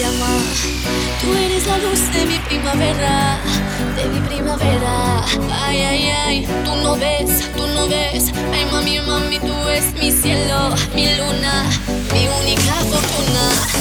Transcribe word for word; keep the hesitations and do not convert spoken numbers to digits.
llama. Tú eres la luz de mi primavera, de mi primavera. Ay, ay, ay, tú no ves, tú no ves. Ay, mami, mami, tú eres mi cielo, mi luna, mi única fortuna.